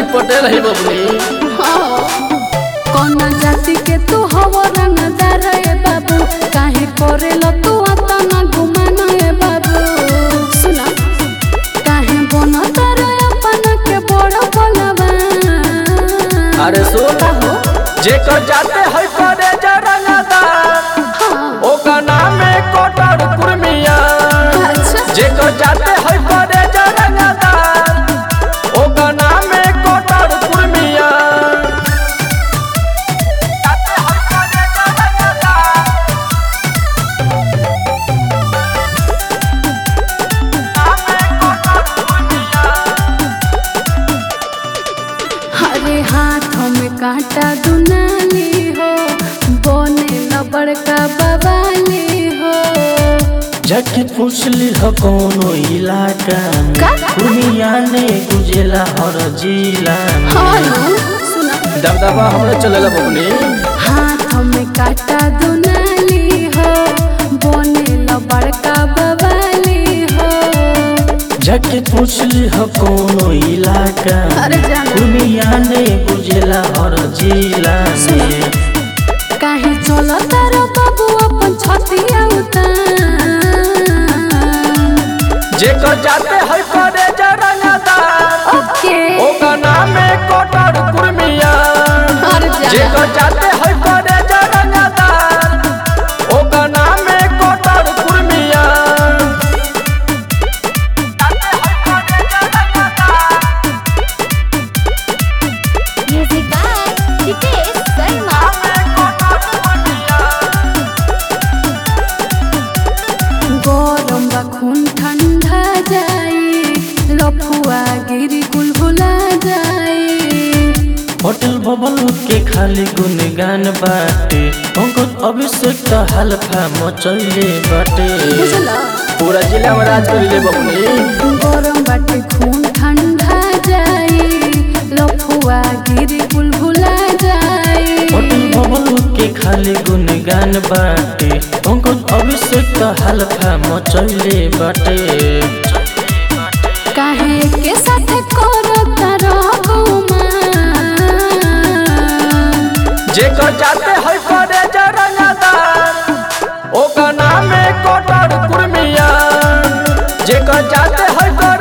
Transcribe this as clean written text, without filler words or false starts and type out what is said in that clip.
पटेल है बबली। कौन जाति के तू हव रंगदार ए बाबू, काहे करेलो तू अतना घुमाना ए बाबू। सुना काहे बनत रे अपन के बड़ बनवा। अरे सुन जेकर जाते है करे रंगदार ओका नाम है कोटर कुर्मिया। जेकर जाते है करे रंगदार ओका नाम है कोटर कुर्मिया। हरे हाथों में कांटा दुनाली हो, बोने न बड़का बवाली हो। जाके पूछली हो कोनो इलाका में, कुर्मिया ने गुजेला हर जिला में। सुना दबदबा हमरे चलेला बबली। हाथों में कांटा दुनाली हो, बोने न बड़का बवाली हो। जाके पूछली हो कोनो इलाका में, कुर्मिया ने गुजेला हर जिला में। काहे चलो तारो बाबू अपन छतिया उतार। जेकर जाते है करे रंगदार ओका नाम है कोटर कुर्मिया। जेकर जाते है करे रंगदार ओका नाम है कोटर Kurmiya. Music by Hitesh Sharma. गरम बा खून ठंडा जाई, लफुआ गिरी गुलगुला जाई। होटल बबल के खाली गुनगान बाटे, पंकज अभिषेक का हल्फा मचले बाटे। पूरा जिला में राज कर ले बबली। गरम बाटे खून ठंडा जाई, लफुआ गिरी गुलगुला जाई। होटल बबल के खाली गुनगान बाटे, पंकज अभिषेक का हल्फा मचले बाटे। काहे के साथ करत रहूमा। जेकर जाते है करे रंगदार ओका नाम है कोटर कुर्मिया। जेकर जाते है करे